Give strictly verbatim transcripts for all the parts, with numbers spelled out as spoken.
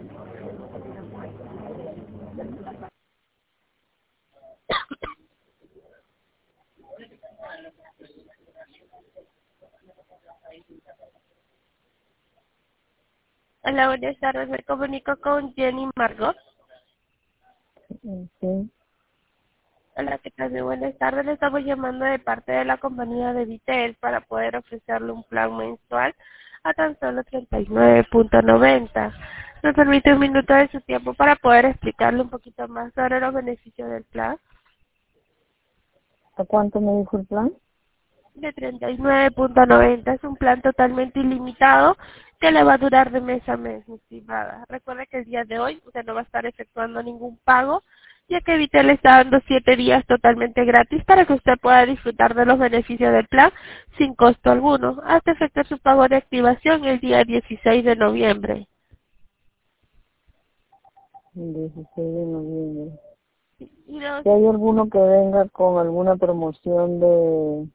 Hola, buenas tardes. Me comunico con Jenny Margot. Sí. Hola, ¿qué tal? Muy buenas tardes. Le estamos llamando de parte de la compañía de Vitel para poder ofrecerle un plan mensual a tan solo treinta y nueve punto noventa. ¿Me permite un minuto de su tiempo para poder explicarle un poquito más sobre los beneficios del plan? ¿A cuánto me dijo el plan? De treinta y nueve punto noventa. Es un plan totalmente ilimitado que le va a durar de mes a mes, mi estimada. Recuerde que el día de hoy usted no va a estar efectuando ningún pago, ya que Vitel le está dando siete días totalmente gratis para que usted pueda disfrutar de los beneficios del plan sin costo alguno, hasta efectuar su pago de activación el día dieciséis de noviembre. El dieciséis de noviembre. Y los, ¿Si hay alguno que venga con alguna promoción de,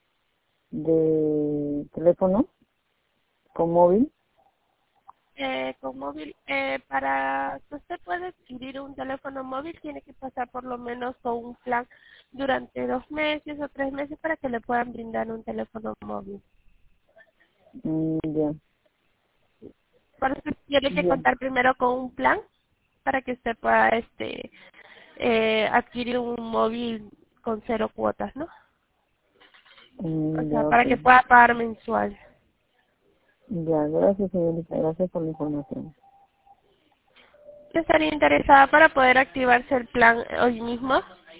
de teléfono con móvil? eh, con móvil, eh, para que usted pueda adquirir un teléfono móvil, tiene que pasar por lo menos con un plan durante dos meses o tres meses para que le puedan brindar un teléfono móvil. Mm, ya, Por eso tiene que ya, contar primero con un plan para que usted pueda este eh, adquirir un móvil con cero cuotas, ¿no? O mm, sea, ya, para ok. que pueda pagar mensual. Ya, gracias señorita, gracias por la información. ¿Usted estaría interesada para poder activarse el plan hoy mismo?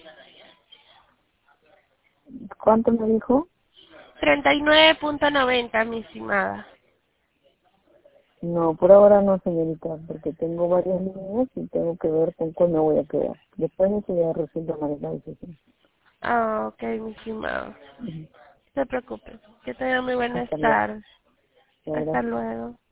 ¿Cuánto me dijo? treinta y nueve punto noventa, mi estimada. No, por ahora no señorita, porque tengo varias líneas y tengo que ver con cuál me voy a quedar. Después de eso ya recién tomaré la decisión. Ah, ok, mi estimado. Ujú. No se preocupe. Que tenga muy buenas Hasta luego. tardes. Gracias. Hasta luego.